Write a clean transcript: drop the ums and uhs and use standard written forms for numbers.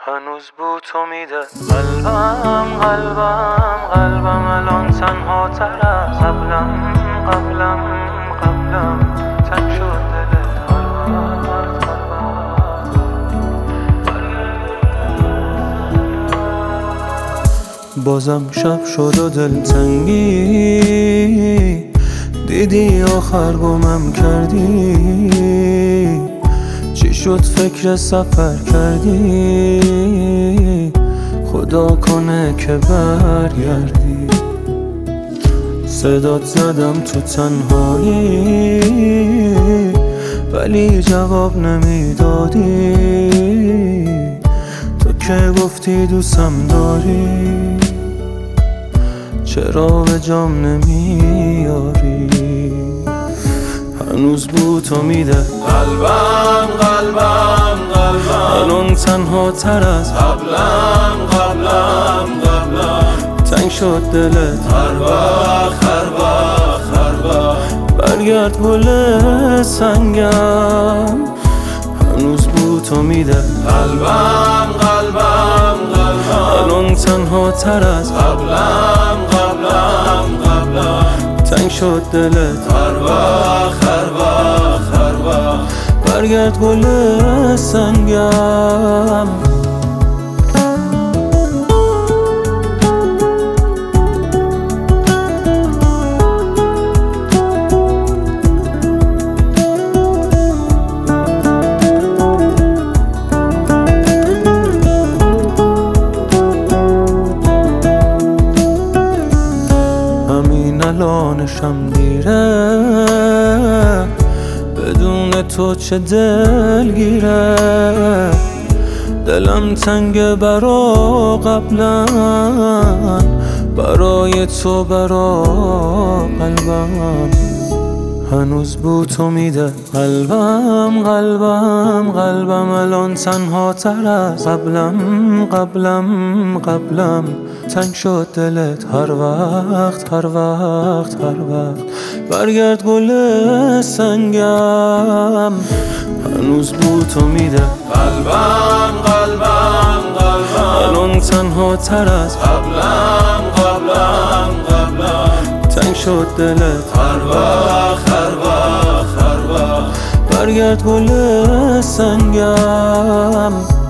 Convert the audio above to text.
هنوز بو تو میده قلبم الان تنها تر از قبلم تنگ شد دلت هر وقت بازم شب شد و دلتنگی دیدی آخر گمم کردی چی شد فکر سفر کردی خدا کنه که برگردی صدات زدم تو تنهایی ولی جواب نمیدادی تو که گفتی دوستم داری چرا به جام نمیاری هنوز بو تو میده قلبم الان تنها تر از قبلم تنگ شد دلت هر وقت برگرد گل سنگم هنوز بو تو میده قلبم الان تنها تر از قبلم تنگ شد دلت هر وقت برگرد گل سنگم الانشم دیره بدون تو چه دلگیره دلم تنگ برا قبلا برای تو برا قلبم هنوز بو تو میده قلبم الان تنها تر از قبلم تنگ شد دلت هر وقت برگرد گل سنگم هنوز بو تو میده قلبم الان تنها تر از قبلم تنگ شد دلت هر وقت برگرد گل سنگم